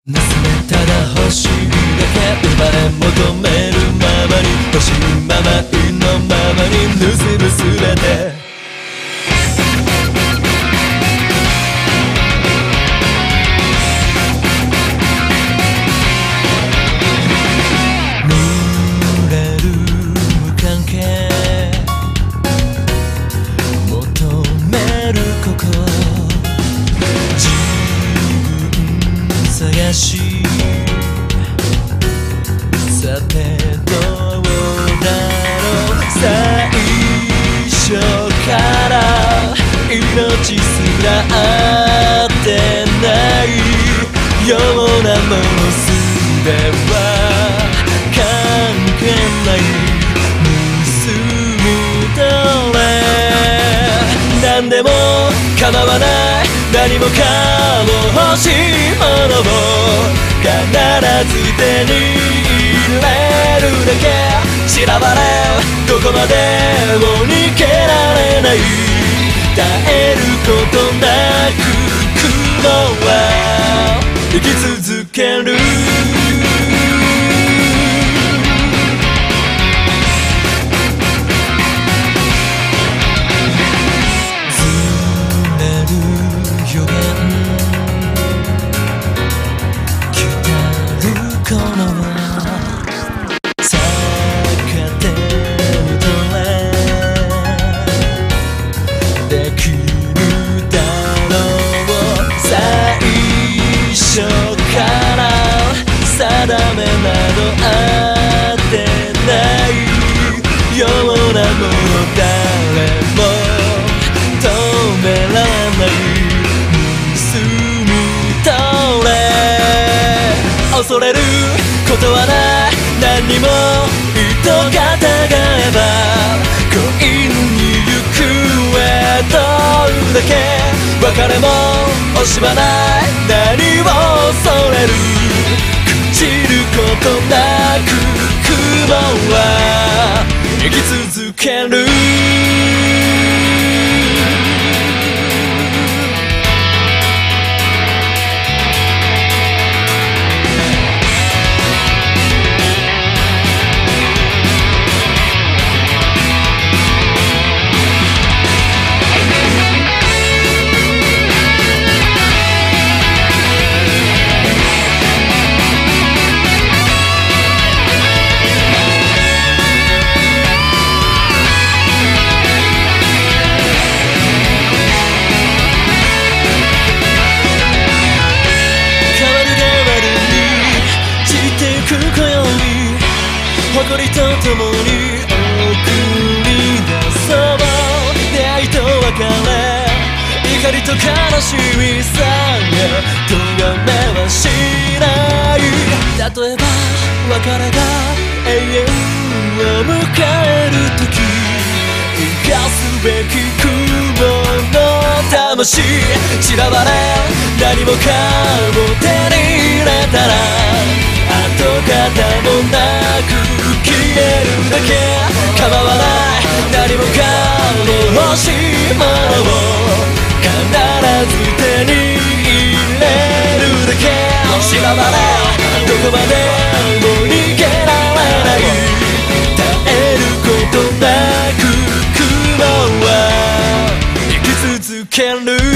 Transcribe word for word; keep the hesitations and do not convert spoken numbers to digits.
盗めただ欲しいだけ生まれ求めるままに欲しいまま意のままに盗むすべて濡れる無関係求める心探しさてどうだろう最初から命すら合ってないようなものすべは関係ない盗み取れ何でも構わない何もかも欲しいものを必ず手に入れるだけ散らばれどこまでも逃げられない絶えることなく雲は生き続ける定めなどあってないようなもの誰も止められない盗み取れ恐れることはない何にも糸がたがえば恋に行くどうだけ別れも惜しまない何を恐れる散ることなく雲は生き続ける誇りとともに送り出そう出会いと別れ怒りと悲しみさえ咎めはしない例えば別れが永遠を迎える時生かすべき雲の魂散らばれ何もかも手に入れたら跡形もなく消えるだけ構わない何もかも欲しいものを必ず手に入れるだけ散らばれどこまでも逃げられない絶えることなく雲は生き続ける